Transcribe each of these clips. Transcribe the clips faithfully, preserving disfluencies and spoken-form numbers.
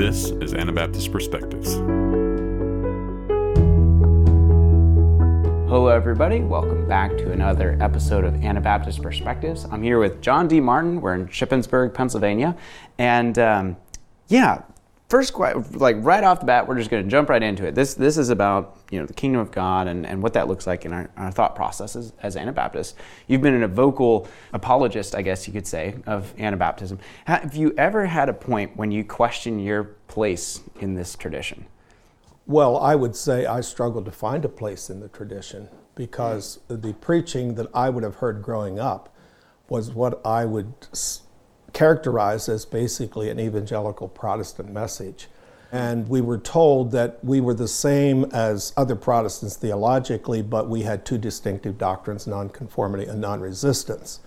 This is Anabaptist Perspectives. Hello, everybody. Welcome back to another episode of Anabaptist Perspectives. I'm here with John D. Martin. We're in Shippensburg, Pennsylvania. And um, yeah, first, like right off the bat, we're just going to jump right into it. This this is about you know the kingdom of God and, and what that looks like in our, our thought processes as Anabaptists. You've been a vocal apologist, I guess you could say, of Anabaptism. Have you ever had a point when you question your place in this tradition? Well, I would say I struggled to find a place in the tradition because the preaching that I would have heard growing up was what I would s- characterize as basically an evangelical Protestant message. And we were told that we were the same as other Protestants theologically, but we had two distinctive doctrines, nonconformity and non-resistance.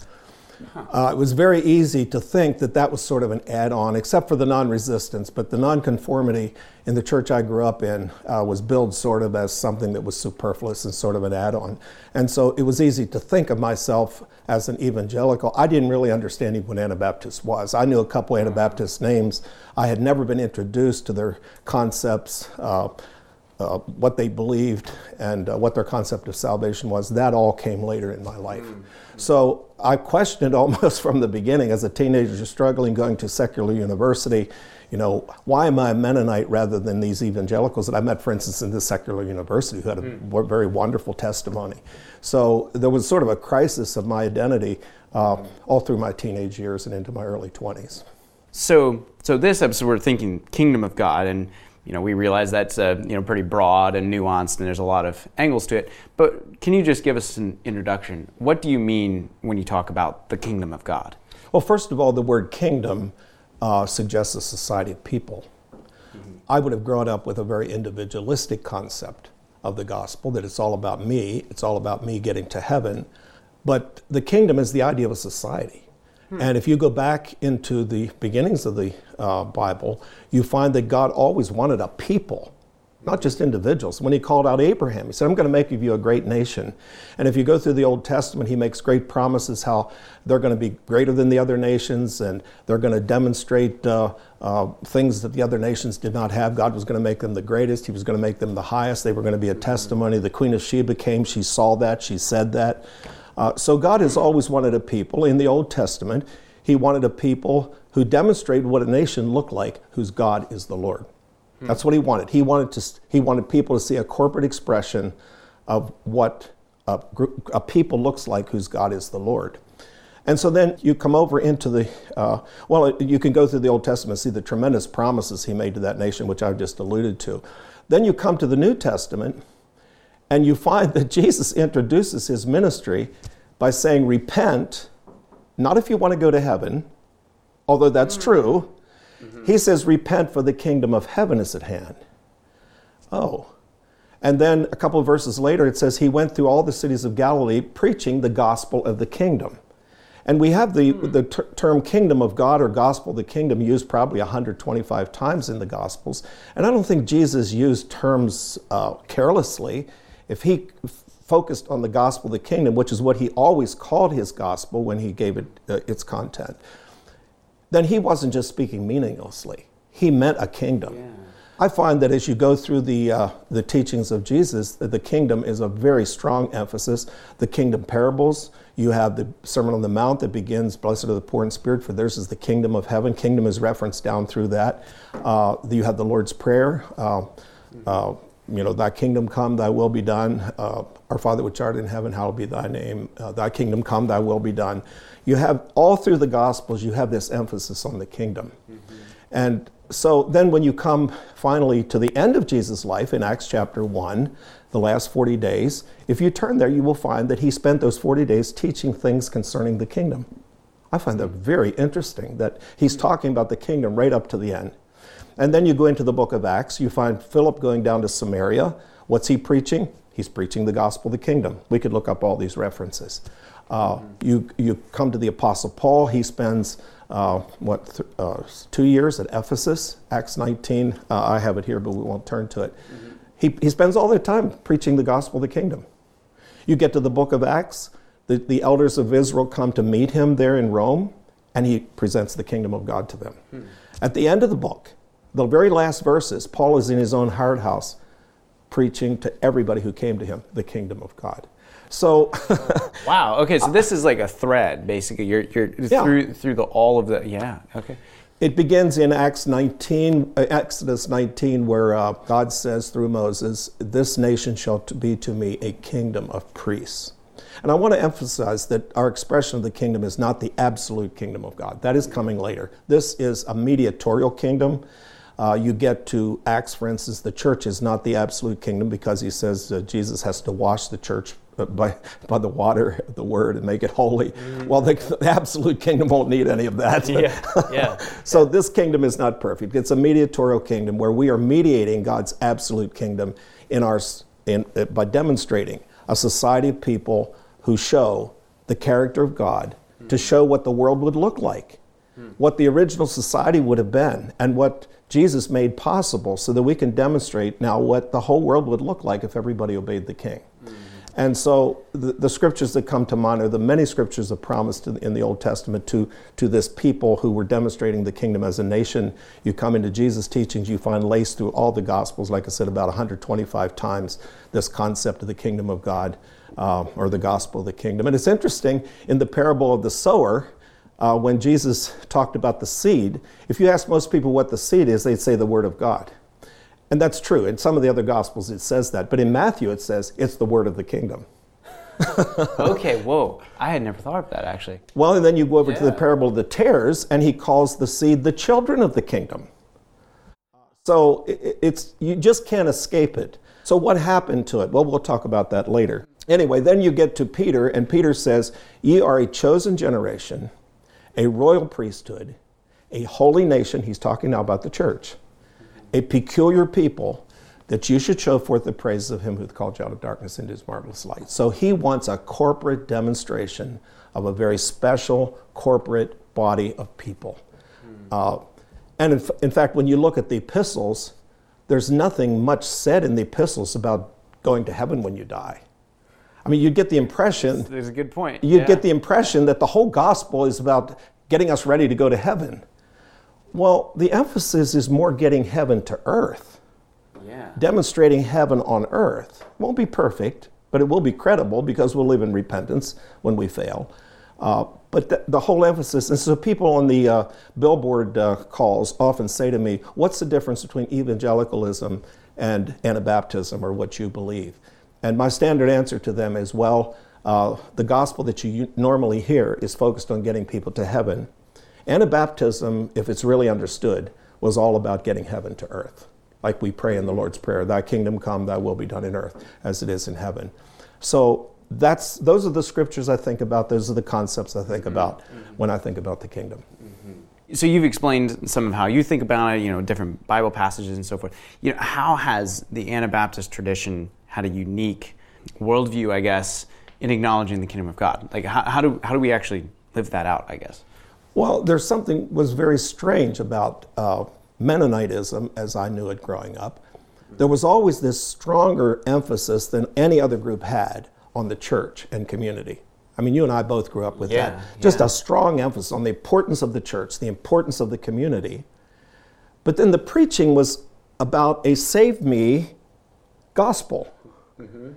Uh, it was very easy to think that that was sort of an add-on, except for the non-resistance, but the nonconformity in the church I grew up in uh, was billed sort of as something that was superfluous and sort of an add-on. And so it was easy to think of myself as an evangelical. I didn't really understand even what Anabaptist was. I knew a couple Anabaptist names. I had never been introduced to their concepts, uh, uh, what they believed, and uh, what their concept of salvation was. That all came later in my life. So I questioned almost from the beginning as a teenager struggling going to secular university, you know, why am I a Mennonite rather than these evangelicals that I met, for instance, in this secular university who had a mm. very wonderful testimony. So there was sort of a crisis of my identity uh, all through my teenage years and into my early twenties. So, so this episode we're thinking kingdom of God, and you know, we realize that's uh, you know pretty broad and nuanced, and there's a lot of angles to it. But can you just give us an introduction? What do you mean when you talk about the kingdom of God? Well, first of all, the word kingdom uh, suggests a society of people. Mm-hmm. I would have grown up with a very individualistic concept of the gospel, that it's all about me, it's all about me getting to heaven. But the kingdom is the idea of a society. And if you go back into the beginnings of the uh, Bible, you find that God always wanted a people, not just individuals. When he called out Abraham, he said, I'm going to make of you a great nation. And if you go through the Old Testament, he makes great promises how they're going to be greater than the other nations, and they're going to demonstrate uh, uh, things that the other nations did not have. God was going to make them the greatest. He was going to make them the highest. They were going to be a testimony. The Queen of Sheba came. She saw that. She said that. Uh, so God has always wanted a people. In the Old Testament, he wanted a people who demonstrated what a nation looked like, whose God is the Lord. Hmm. That's what he wanted. He wanted to. He wanted people to see a corporate expression of what a, group, a people looks like, whose God is the Lord. And so then you come over into the, uh, well, you can go through the Old Testament and see the tremendous promises he made to that nation, which I've just alluded to. Then you come to the New Testament, and you find that Jesus introduces his ministry by saying, repent, not if you want to go to heaven, although that's mm-hmm. true. Mm-hmm. He says, repent, for the kingdom of heaven is at hand. Oh. And then a couple of verses later, it says, he went through all the cities of Galilee preaching the gospel of the kingdom. And we have the, mm-hmm. the ter- term kingdom of God or gospel of the kingdom used probably one hundred twenty-five times in the Gospels. And I don't think Jesus used terms uh, carelessly. If he f- focused on the gospel of the kingdom, which is what he always called his gospel when he gave it uh, its content, then he wasn't just speaking meaninglessly. He meant a kingdom. Yeah. I find that as you go through the uh, the teachings of Jesus, that the kingdom is a very strong emphasis. The kingdom parables, you have the Sermon on the Mount that begins, blessed are the poor in spirit, for theirs is the kingdom of heaven. Kingdom is referenced down through that. Uh, you have the Lord's Prayer, uh, uh, you know, thy kingdom come, thy will be done. Uh, our Father which art in heaven, hallowed be thy name. Uh, thy kingdom come, thy will be done. You have, all through the Gospels, you have this emphasis on the kingdom. Mm-hmm. And so then when you come finally to the end of Jesus' life in Acts chapter one, the last forty days, if you turn there, you will find that he spent those forty days teaching things concerning the kingdom. I find that very interesting, that he's talking about the kingdom right up to the end. And then you go into the book of Acts, you find Philip going down to Samaria. What's he preaching? He's preaching the gospel of the kingdom. We could look up all these references. Uh, mm-hmm. you, you come to the Apostle Paul. He spends, uh, what, th- uh, two years at Ephesus, Acts nineteen. Uh, I have it here, but we won't turn to it. Mm-hmm. He, he spends all the time preaching the gospel of the kingdom. You get to the book of Acts, the, the elders of Israel come to meet him there in Rome, and he presents the kingdom of God to them. Mm-hmm. At the end of the book, the very last verses, Paul is in his own hard house preaching to everybody who came to him the kingdom of God. So, wow. Okay, so this is like a thread, basically. You're you're Yeah. through through the all of the yeah. Okay. it begins in Acts nineteen, uh, Exodus nineteen, where uh, God says through Moses, "This nation shall to be to me a kingdom of priests." And I want to emphasize that our expression of the kingdom is not the absolute kingdom of God. That is coming later. This is a mediatorial kingdom. Uh, you get to Acts, for instance, the church is not the absolute kingdom because he says uh, Jesus has to wash the church uh, by, by the water of the word and make it holy. Mm. Well, the, the absolute kingdom won't need any of that. Yeah, yeah. So this kingdom is not perfect. It's a mediatorial kingdom where we are mediating God's absolute kingdom in our in, uh, by demonstrating a society of people who show the character of God, mm. to show what the world would look like, mm. what the original society would have been, and what Jesus made possible, so that we can demonstrate now what the whole world would look like if everybody obeyed the King. Mm-hmm. And so the, the scriptures that come to mind are the many scriptures of promise in, in the Old Testament to, to this people who were demonstrating the kingdom as a nation. You come into Jesus' teachings, you find laced through all the Gospels, like I said, about one hundred twenty-five times, this concept of the kingdom of God, uh, or the gospel of the kingdom. And it's interesting, in the parable of the sower, Uh, when Jesus talked about the seed, if you ask most people what the seed is, they'd say the Word of God. And that's true. In some of the other Gospels it says that. But in Matthew it says it's the Word of the kingdom. Okay, whoa. I had never thought of that, actually. Well, and then you go over yeah. to the parable of the tares, and he calls the seed the children of the kingdom. So it, it's you just can't escape it. So what happened to it? Well, we'll talk about that later. Anyway, then you get to Peter, and Peter says, "Ye are a chosen generation, a royal priesthood, a holy nation," he's talking now about the church, "a peculiar people, that you should show forth the praises of him who hath called you out of darkness into his marvelous light." So he wants a corporate demonstration of a very special corporate body of people. Mm. Uh, and in, f- in fact, when you look at the epistles, there's nothing much said in the epistles about going to heaven when you die. I mean, you get the impression... There's a good point. You yeah. get the impression that the whole gospel is about getting us ready to go to heaven. Well, the emphasis is more getting heaven to earth. Yeah. Demonstrating heaven on earth. Won't be perfect, but it will be credible because we'll live in repentance when we fail. Uh, but the, the whole emphasis, and so people on the uh, billboard uh, calls often say to me, "What's the difference between evangelicalism and Anabaptism, or what you believe?" And my standard answer to them is, well, uh, the gospel that you normally hear is focused on getting people to heaven. Anabaptism, if it's really understood, was all about getting heaven to earth. Like we pray in the Lord's Prayer, "Thy kingdom come, thy will be done in earth as it is in heaven." So that's those are the scriptures I think about. Those are the concepts I think about mm-hmm. when I think about the kingdom. Mm-hmm. So you've explained some of how you think about it, you know, different Bible passages and so forth. You know, how has the Anabaptist tradition had a unique worldview, I guess, in acknowledging the kingdom of God? Like, how, how do how do we actually live that out, I guess? Well, there's something was very strange about uh, Mennonitism as I knew it growing up. There was always this stronger emphasis than any other group had on the church and community. I mean, you and I both grew up with yeah, that. Just yeah. a strong emphasis on the importance of the church, the importance of the community. But then the preaching was about a save me gospel. Mm-hmm.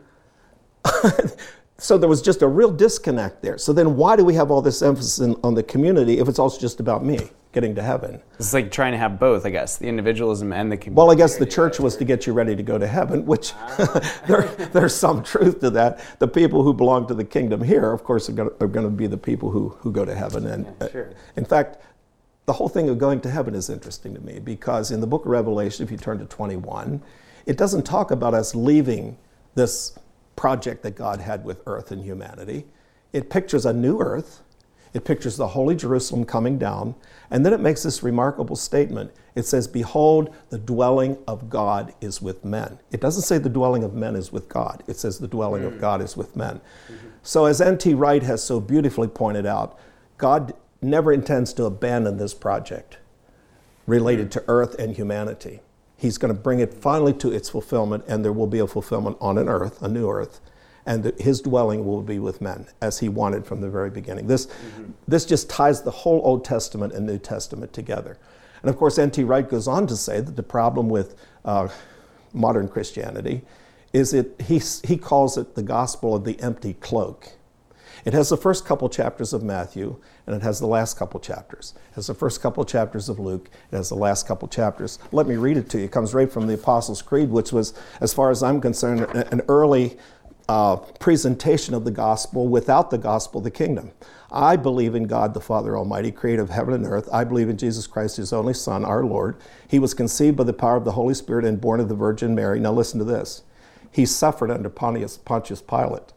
So there was just a real disconnect there. So then why do we have all this emphasis in, on the community if it's also just about me getting to heaven? It's like trying to have both, I guess, the individualism and the community. Well, I guess the church was to get you ready to go to heaven, which there, there's some truth to that. The people who belong to the kingdom here, of course, are going to, are going to be the people who, who go to heaven. And yeah, sure. uh, in fact, the whole thing of going to heaven is interesting to me because in the book of Revelation, if you turn to twenty-one, it doesn't talk about us leaving this project that God had with earth and humanity. It pictures a new earth. It pictures the holy Jerusalem coming down. And then it makes this remarkable statement. It says, "Behold, the dwelling of God is with men." It doesn't say the dwelling of men is with God. It says the dwelling mm. of God is with men. Mm-hmm. So as N T Wright has so beautifully pointed out, God never intends to abandon this project related mm. to earth and humanity. He's going to bring it finally to its fulfillment, and there will be a fulfillment on an earth, a new earth, and the, his dwelling will be with men, as he wanted from the very beginning. This, mm-hmm. this just ties the whole Old Testament and New Testament together. And of course, N T Wright goes on to say that the problem with uh, modern Christianity is it he, he calls it the gospel of the empty cloak. It has the first couple chapters of Matthew, and it has the last couple chapters. It has the first couple chapters of Luke, it has the last couple chapters. Let me read it to you. It comes right from the Apostles' Creed, which was, as far as I'm concerned, an early uh, presentation of the gospel without the gospel of the kingdom. I believe in God the Father Almighty, creator of heaven and earth. I believe in Jesus Christ, his only Son, our Lord. He was conceived by the power of the Holy Spirit and born of the Virgin Mary. Now listen to this. He suffered under Pontius, Pontius Pilate.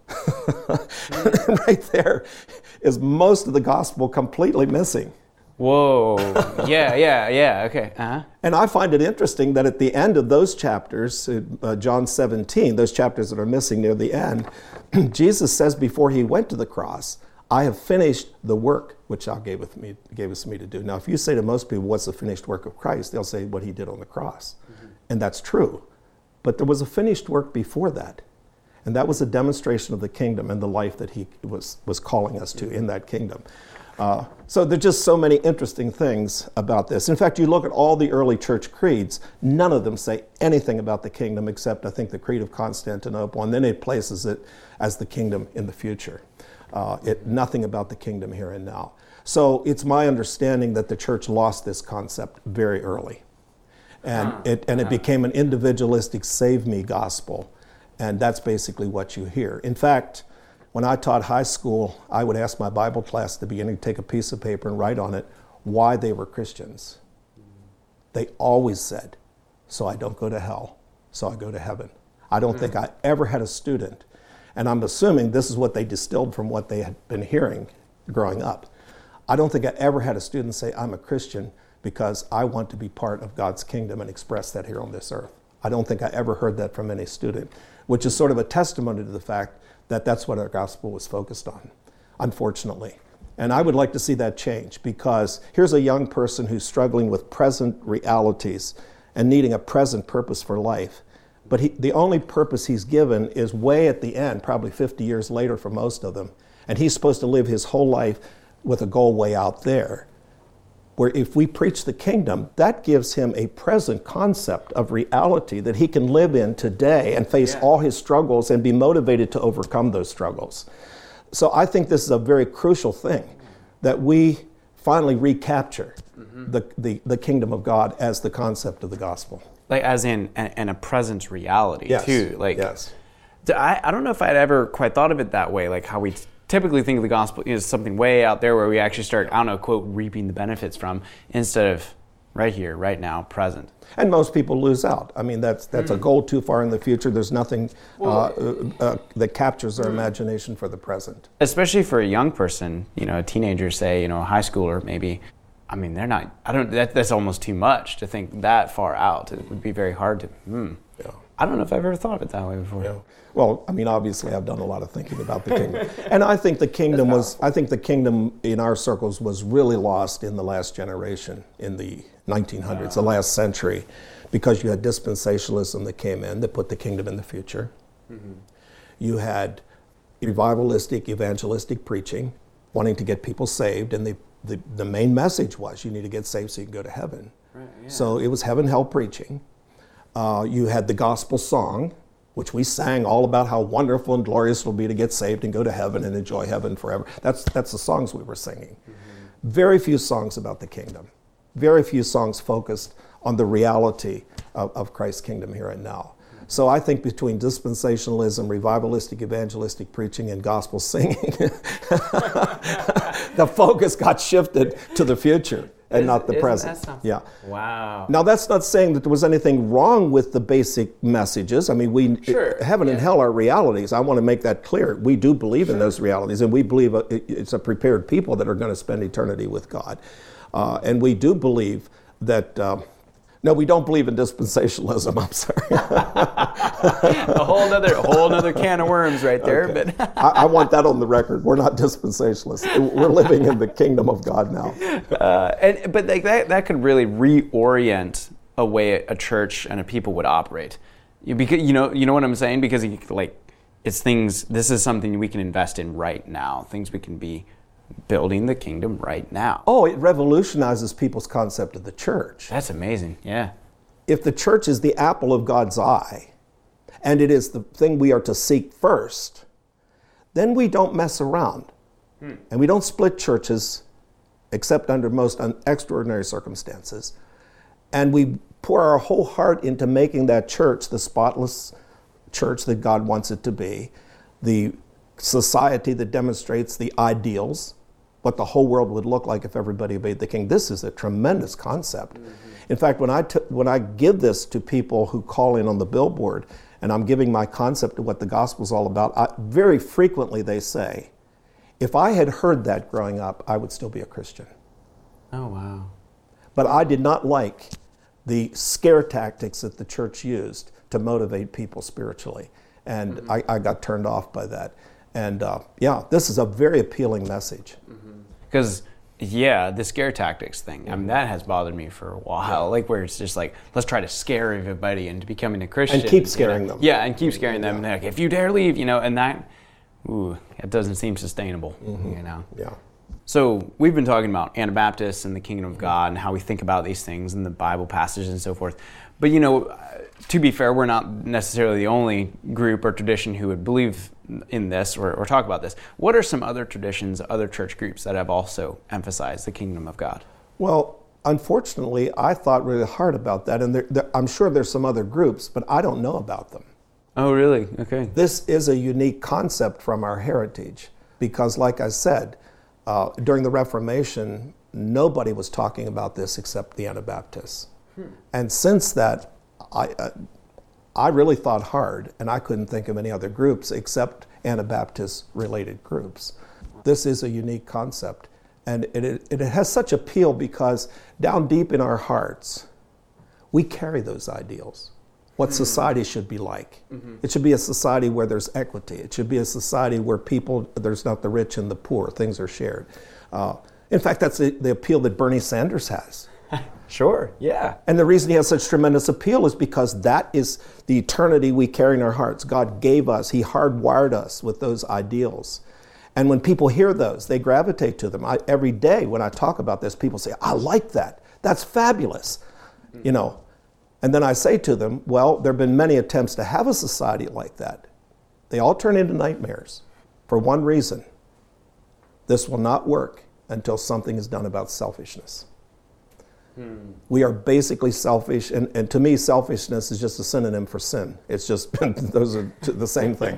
Right there is most of the gospel completely missing. Whoa. Yeah, yeah, yeah. Okay. Uh-huh. And I find it interesting that at the end of those chapters, uh, John seventeen, those chapters that are missing near the end, Jesus says before he went to the cross, I have finished the work which thou gavest me, gavest me to do. Now, if you say to most people, what's the finished work of Christ? They'll say what he did on the cross. Mm-hmm. And that's true. But there was a finished work before that. And that was a demonstration of the kingdom and the life that he was, was calling us to in that kingdom. Uh, so there's just so many interesting things about this. In fact, you look at all the early church creeds, none of them say anything about the kingdom except, I think, the Creed of Constantinople, and then it places it as the kingdom in the future. Uh, it, nothing about the kingdom here and now. So it's my understanding that the church lost this concept very early. And it, and it became an individualistic save me gospel. And that's basically what you hear. In fact, when I taught high school, I would ask my Bible class at the beginning to take a piece of paper and write on it why they were Christians. They always said, so I don't go to hell, so I go to heaven. I don't think I ever had a student, and I'm assuming this is what they distilled from what they had been hearing growing up. I don't think I ever had a student say, I'm a Christian because I want to be part of God's kingdom and express that here on this earth. I don't think I ever heard that from any student, which is sort of a testimony to the fact that that's what our gospel was focused on, unfortunately. And I would like to see that change, because here's a young person who's struggling with present realities and needing a present purpose for life. But he, the only purpose he's given is way at the end, probably fifty years later for most of them. And he's supposed to live his whole life with a goal way out there. Where if we preach the kingdom, that gives him a present concept of reality that he can live in today and face yeah. all his struggles and be motivated to overcome those struggles. So I think this is a very crucial thing, that we finally recapture mm-hmm. the, the, the kingdom of God as the concept of the gospel. Like as in, and a present reality yes. too. Like, yes. I, I don't know if I'd ever quite thought of it that way, like how we typically think of the gospel as something way out there where we actually start, I don't know, quote, reaping the benefits from, instead of right here, right now, present. And most people lose out. I mean, that's that's mm. a goal too far in the future. There's nothing well, uh, uh, that captures their imagination for the present. Especially for a young person, you know, a teenager, say, you know, a high schooler maybe. I mean, they're not, I don't, that, that's almost too much to think that far out. It would be very hard to, hmm. Yeah. I don't know if I've ever thought of it that way before. Yeah. Well, I mean, obviously, I've done a lot of thinking about the kingdom, and I think the kingdom was. I think the kingdom in our circles was really lost in the last generation, in the nineteen hundreds, wow. the last century, because you had dispensationalism that came in that put the kingdom in the future. Mm-hmm. You had revivalistic, evangelistic preaching, wanting to get people saved, and the the, the main message was you need to get saved so you can go to heaven. Right, yeah. So it was heaven hell preaching. Uh, you had the gospel song, which we sang all about how wonderful and glorious it will be to get saved and go to heaven and enjoy heaven forever. That's that's the songs we were singing. Mm-hmm. Very few songs about the kingdom. Very few songs focused on the reality of, of Christ's kingdom here and now. Mm-hmm. So I think between dispensationalism, revivalistic, evangelistic preaching, and gospel singing, the focus got shifted to the future. And Is, not the present. Yeah. Wow. Now that's not saying that there was anything wrong with the basic messages. I mean, we sure. it, heaven yeah. and hell are realities. I want to make that clear. We do believe sure. in those realities, and we believe it's a prepared people that are going to spend eternity with God. Uh, and we do believe that. Uh, no, we don't believe in dispensationalism. I'm sorry. a whole other, whole other can of worms right there. Okay. But I, I want that on the record. We're not dispensationalists. We're living in the kingdom of God now. Uh, and but like that, that could really reorient a way a church and a people would operate. You, because you know, you know what I'm saying? Because like it's things. This is something we can invest in right now. Things we can be building the kingdom right now. Oh, it revolutionizes people's concept of the church. That's amazing. Yeah. If the church is the apple of God's eye, and it is the thing we are to seek first, then we don't mess around. Hmm. And we don't split churches except under most un- extraordinary circumstances. And we pour our whole heart into making that church the spotless church that God wants it to be, the society that demonstrates the ideals, what the whole world would look like if everybody obeyed the king. This is a tremendous concept. Mm-hmm. In fact, when I, t- when I give this to people who call in on the billboard, and I'm giving my concept of what the gospel is all about, I, very frequently they say, if I had heard that growing up, I would still be a Christian. Oh, wow. But I did not like the scare tactics that the church used to motivate people spiritually. And mm-hmm. I, I got turned off by that. And uh, yeah, this is a very appealing message. Because, mm-hmm. yeah, the scare tactics thing, mm-hmm. I mean, that has bothered me for a while. Yeah. Like where it's just like, let's try to scare everybody into becoming a Christian. And keep scaring you know? them. Yeah, and keep scaring them. Yeah. And they're like, if you dare leave, you know, and that, ooh, it doesn't seem sustainable, mm-hmm. you know. Yeah. So we've been talking about Anabaptists and the kingdom of God and how we think about these things and the Bible passages and so forth. But, you know, to be fair, we're not necessarily the only group or tradition who would believe in this or, or talk about this. What are some other traditions, other church groups that have also emphasized the kingdom of God? Well, unfortunately, I thought really hard about that. And there, there, I'm sure there's some other groups, but I don't know about them. Oh, really? Okay. This is a unique concept from our heritage because, like I said, uh, during the Reformation, nobody was talking about this except the Anabaptists. Hmm. And since that, I, uh, I really thought hard, and I couldn't think of any other groups except Anabaptist-related groups. This is a unique concept, and it, it, it has such appeal because down deep in our hearts, we carry those ideals. What society should be like. Mm-hmm. It should be a society where there's equity. It should be a society where people, there's not the rich and the poor, things are shared. Uh, in fact, that's the, the appeal that Bernie Sanders has. Sure, yeah. And the reason he has such tremendous appeal is because that is the eternity we carry in our hearts. God gave us, he hardwired us with those ideals. And when people hear those, they gravitate to them. I, every day when I talk about this, people say, I like that. That's fabulous. Mm-hmm. You know. And then I say to them, well, there have been many attempts to have a society like that. They all turn into nightmares for one reason. This will not work until something is done about selfishness. Hmm. We are basically selfish, and, and to me, selfishness is just a synonym for sin. It's just, those are the same thing.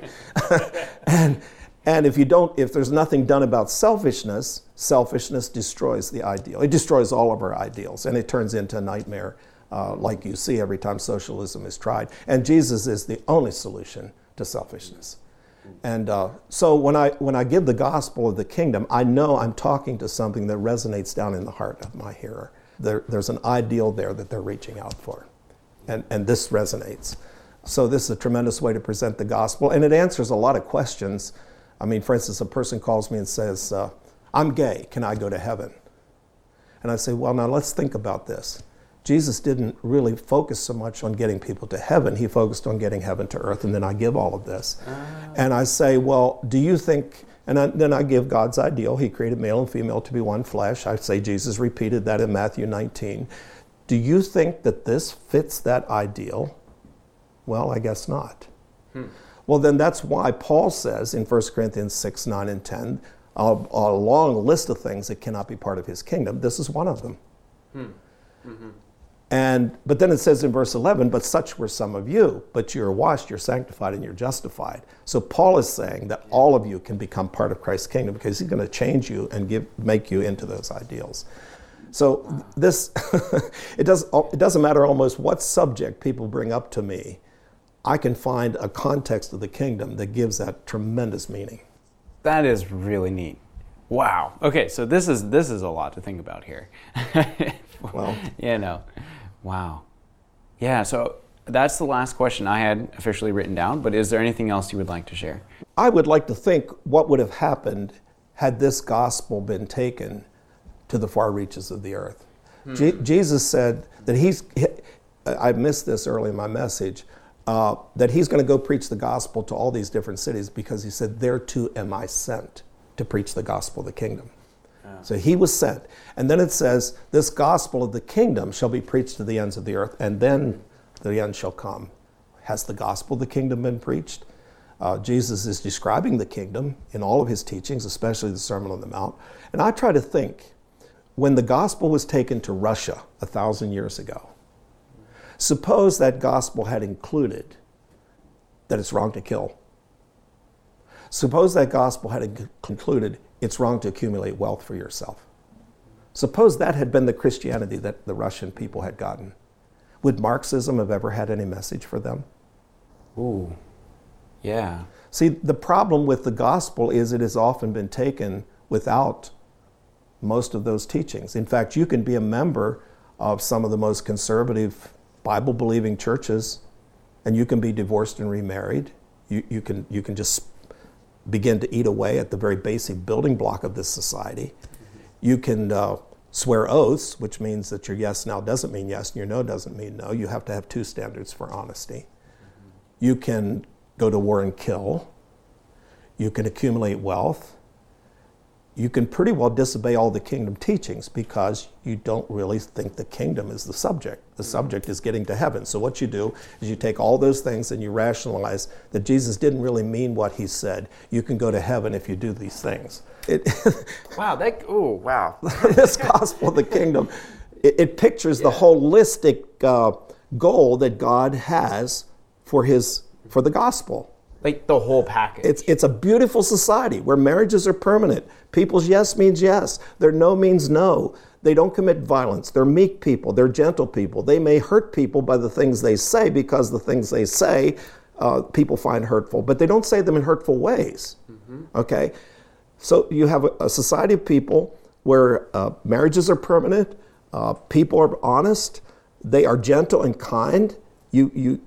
and and if you don't, if there's nothing done about selfishness, selfishness destroys the ideal. It destroys all of our ideals, and it turns into a nightmare. Uh, like you see every time socialism is tried. And Jesus is the only solution to selfishness. And uh, so when I when I give the gospel of the kingdom, I know I'm talking to something that resonates down in the heart of my hearer. There, there's an ideal there that they're reaching out for. And, and this resonates. So this is a tremendous way to present the gospel. And it answers a lot of questions. I mean, for instance, a person calls me and says, uh, I'm gay, can I go to heaven? And I say, well, now let's think about this. Jesus didn't really focus so much on getting people to heaven. He focused on getting heaven to earth, and then I give all of this. Ah. And I say, well, do you think, and I, then I give God's ideal. He created male and female to be one flesh. I say Jesus repeated that in Matthew nineteen. Do you think that this fits that ideal? Well, I guess not. Hmm. Well, then that's why Paul says in First Corinthians six, nine, and ten, a, a long list of things that cannot be part of his kingdom. This is one of them. Hmm. Mm-hmm. And but then it says in verse eleven, but such were some of you, but you're washed, you're sanctified, and you're justified. So Paul is saying that all of you can become part of Christ's kingdom because he's going to change you and give make you into those ideals. So wow. this it does it doesn't matter almost what subject people bring up to me. I can find a context of the kingdom that gives that tremendous meaning. That is really neat. Wow. Okay, so this is this is a lot to think about here. Well, you know. Wow. Yeah, so that's the last question I had officially written down, but is there anything else you would like to share? I would like to think what would have happened had this gospel been taken to the far reaches of the earth. Hmm. Je- Jesus said that he's, he, I missed this early in my message, uh, that he's going to go preach the gospel to all these different cities because he said, thereto am I sent to preach the gospel of the kingdom. So he was sent. And then it says, this gospel of the kingdom shall be preached to the ends of the earth, and then the end shall come. Has the gospel of the kingdom been preached? Uh, Jesus is describing the kingdom in all of his teachings, especially the Sermon on the Mount. And I try to think, when the gospel was taken to Russia a thousand years ago, suppose that gospel had included that it's wrong to kill. Suppose that gospel had concluded it's wrong to accumulate wealth for yourself. Suppose that had been the Christianity that the Russian people had gotten. Would Marxism have ever had any message for them? Ooh, yeah. See, the problem with the gospel is it has often been taken without most of those teachings. In fact, you can be a member of some of the most conservative Bible-believing churches, and you can be divorced and remarried. You, you can, you can just begin to eat away at the very basic building block of this society. You can uh, swear oaths, which means that your yes now doesn't mean yes and your no doesn't mean no. You have to have two standards for honesty. You can go to war and kill. You can accumulate wealth. You can pretty well disobey all the kingdom teachings because you don't really think the kingdom is the subject. The subject is getting to heaven. So what you do is you take all those things and you rationalize that Jesus didn't really mean what he said. You can go to heaven if you do these things. It, wow, that, oh, wow. This gospel of the kingdom, it, it pictures yeah. the holistic uh, goal that God has for his for the gospel. Like the whole package. It's it's a beautiful society where marriages are permanent. People's yes means yes. Their no means no. They don't commit violence. They're meek people. They're gentle people. They may hurt people by the things they say because the things they say uh, people find hurtful, but they don't say them in hurtful ways. Mm-hmm. Okay? So you have a, a society of people where uh, marriages are permanent, uh, people are honest, they are gentle and kind. You you.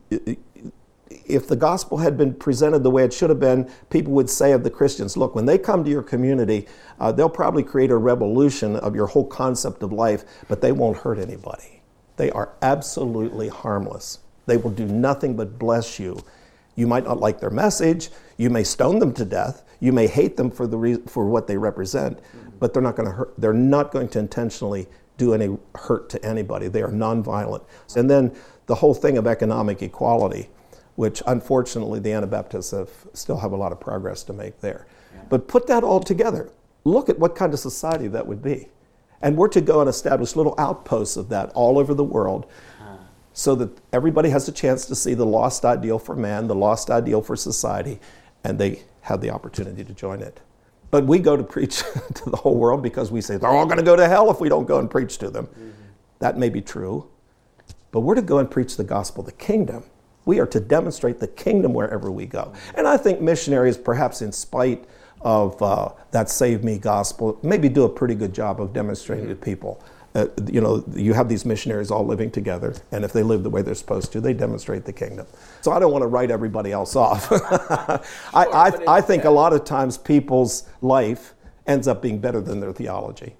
If the gospel had been presented the way it should have been, people would say of the Christians, look, when they come to your community, uh, they'll probably create a revolution of your whole concept of life, but they won't hurt anybody. They are absolutely harmless. They will do nothing but bless you. You might not like their message. You may stone them to death. You may hate them for the re- for what they represent, but they're not going to hurt. They're not going to intentionally do any hurt to anybody. They are nonviolent. And then the whole thing of economic equality, which unfortunately the Anabaptists have, still have a lot of progress to make there. Yeah. But put that all together. Look at what kind of society that would be. And we're to go and establish little outposts of that all over the world uh. so that everybody has a chance to see the lost ideal for man, the lost ideal for society, and they have the opportunity to join it. But we go to preach to the whole world because we say they're all going to go to hell if we don't go and preach to them. Mm-hmm. That may be true. But we're to go and preach the gospel of the kingdom. We are to demonstrate the kingdom wherever we go. And I think missionaries, perhaps in spite of uh, that save me gospel, maybe do a pretty good job of demonstrating to people. Uh, you know, you have these missionaries all living together, and if they live the way they're supposed to, they demonstrate the kingdom. So I don't want to write everybody else off. I, I, I think a lot of times people's life ends up being better than their theology.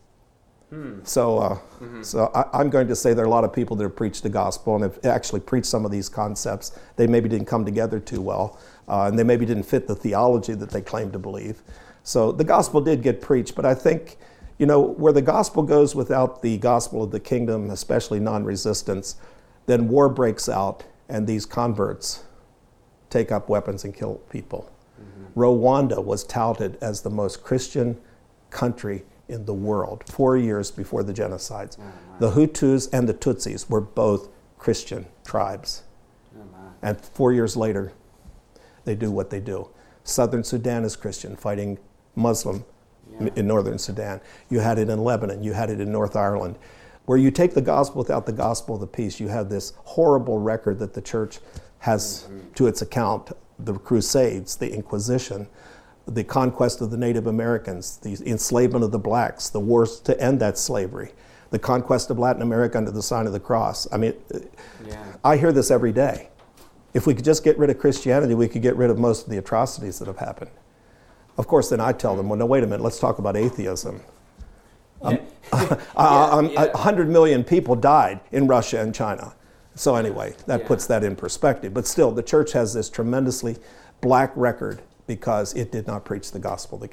So, uh, mm-hmm. so I, I'm going to say there are a lot of people that have preached the gospel and have actually preached some of these concepts. They maybe didn't come together too well, uh, and they maybe didn't fit the theology that they claim to believe. So the gospel did get preached, but I think, you know, where the gospel goes without the gospel of the kingdom, especially non-resistance, then war breaks out and these converts take up weapons and kill people. Mm-hmm. Rwanda was touted as the most Christian country in the world, four years before the genocides. Oh, the Hutus and the Tutsis were both Christian tribes. Oh, and four years later, they do what they do. Southern Sudan is Christian, fighting Muslim yeah. in northern Sudan. You had it in Lebanon. You had it in North Ireland. Where you take the gospel without the gospel of the peace, you have this horrible record that the church has mm-hmm. to its account, the Crusades, the Inquisition, the conquest of the Native Americans, the enslavement of the blacks, the wars to end that slavery, the conquest of Latin America under the sign of the cross. I mean, yeah. I hear this every day. If we could just get rid of Christianity, we could get rid of most of the atrocities that have happened. Of course, then I tell them, well, no, wait a minute, let's talk about atheism. Yeah. Um, yeah, um, yeah. one hundred million people died in Russia and China. So anyway, that yeah. puts that in perspective. But still, the church has this tremendously black record because it did not preach the gospel of the kingdom.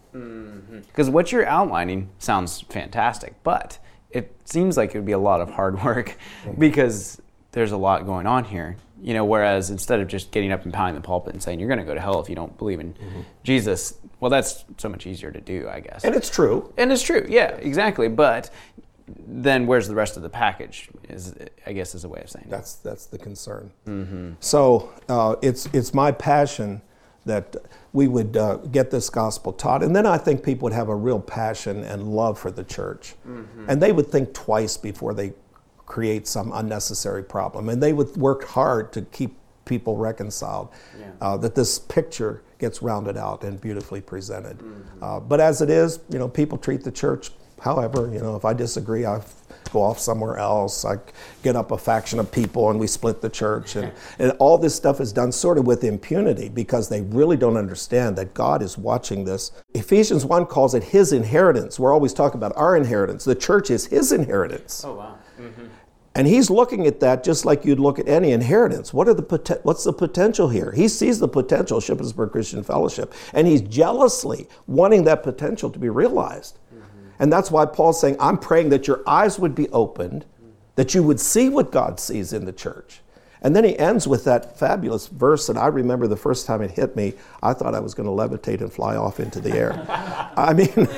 Because mm-hmm. what you're outlining sounds fantastic, but it seems like it would be a lot of hard work because there's a lot going on here. You know, whereas instead of just getting up and pounding the pulpit and saying you're going to go to hell if you don't believe in mm-hmm. Jesus, well, that's so much easier to do, I guess. And it's true. And it's true, yeah, exactly. But then where's the rest of the package? Is I guess is a way of saying that's it. That's the concern. Mm-hmm. So uh, it's it's my passion that we would uh, get this gospel taught, and then I think people would have a real passion and love for the church, mm-hmm. and they would think twice before they create some unnecessary problem, and they would work hard to keep people reconciled, yeah. uh, that this picture gets rounded out and beautifully presented. Mm-hmm. Uh, but as it is, you know, people treat the church however. You know, if I disagree, I go off somewhere else. I get up a faction of people and we split the church. And, and all this stuff is done sort of with impunity because they really don't understand that God is watching this. Ephesians one calls it his inheritance. We're always talking about our inheritance. The church is his inheritance. Oh, wow. Mm-hmm. And he's looking at that just like you'd look at any inheritance. What are the pot- What's the potential here? He sees the potential, Shippensburg Christian Fellowship, and he's jealously wanting that potential to be realized. Mm-hmm. And that's why Paul's saying, I'm praying that your eyes would be opened, mm-hmm. that you would see what God sees in the church. And then he ends with that fabulous verse that I remember the first time it hit me, I thought I was going to levitate and fly off into the air. I mean...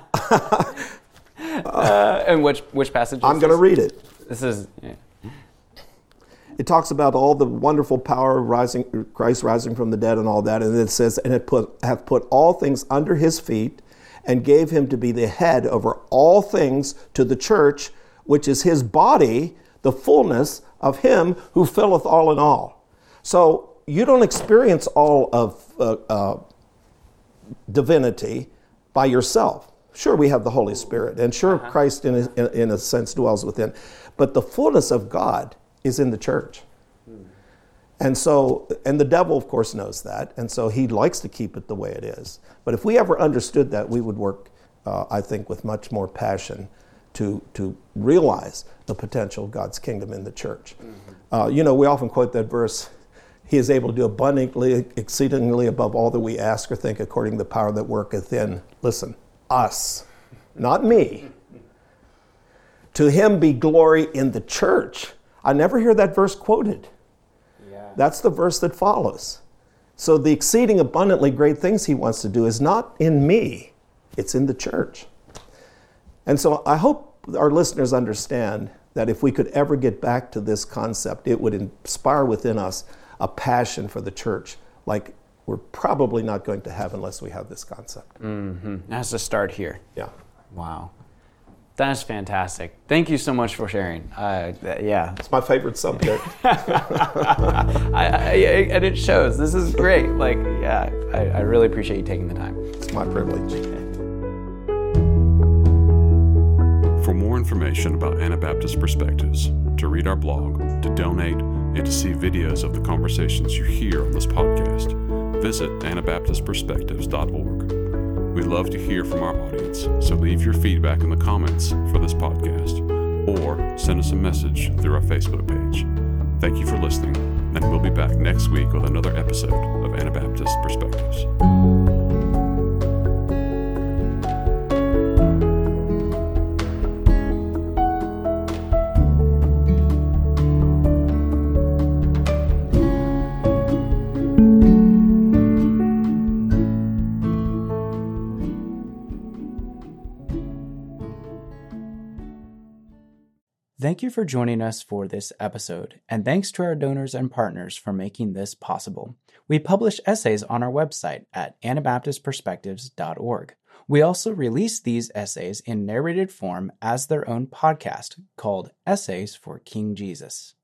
uh, and which, which passage is I'm going to read it. This is, yeah. It talks about all the wonderful power of rising, Christ rising from the dead and all that. And it says, and it put, hath put all things under his feet and gave him to be the head over all things to the church, which is his body, the fullness of him who filleth all in all. So you don't experience all of uh, uh, divinity by yourself. Sure, we have the Holy Spirit, and sure, uh-huh. Christ in a, in, in a sense dwells within. But the fullness of God is in the church. Hmm. And so, and the devil, of course, knows that, and so he likes to keep it the way it is. But if we ever understood that, we would work, uh, I think, with much more passion to to realize the potential of God's kingdom in the church. Mm-hmm. Uh, you know, we often quote that verse, he is able to do abundantly, exceedingly above all that we ask or think according to the power that worketh in, listen, us, not me. To him be glory in the church. I never hear that verse quoted. Yeah. That's the verse that follows. So the exceeding abundantly great things he wants to do is not in me, it's in the church. And so I hope our listeners understand that if we could ever get back to this concept, it would inspire within us a passion for the church like we're probably not going to have unless we have this concept. Mm-hmm. It has to start here. Yeah. Wow. That's fantastic. Thank you so much for sharing. Uh, yeah. It's my favorite subject. I, I, and it shows. This is great. Like, yeah, I, I really appreciate you taking the time. It's my privilege. For more information about Anabaptist Perspectives, to read our blog, to donate, and to see videos of the conversations you hear on this podcast, visit anabaptist perspectives dot org. We love to hear from our audience, so leave your feedback in the comments for this podcast or send us a message through our Facebook page. Thank you for listening, and we'll be back next week with another episode of Anabaptist Perspectives. Thank you for joining us for this episode, and thanks to our donors and partners for making this possible. We publish essays on our website at anabaptist perspectives dot org. We also release these essays in narrated form as their own podcast called Essays for King Jesus.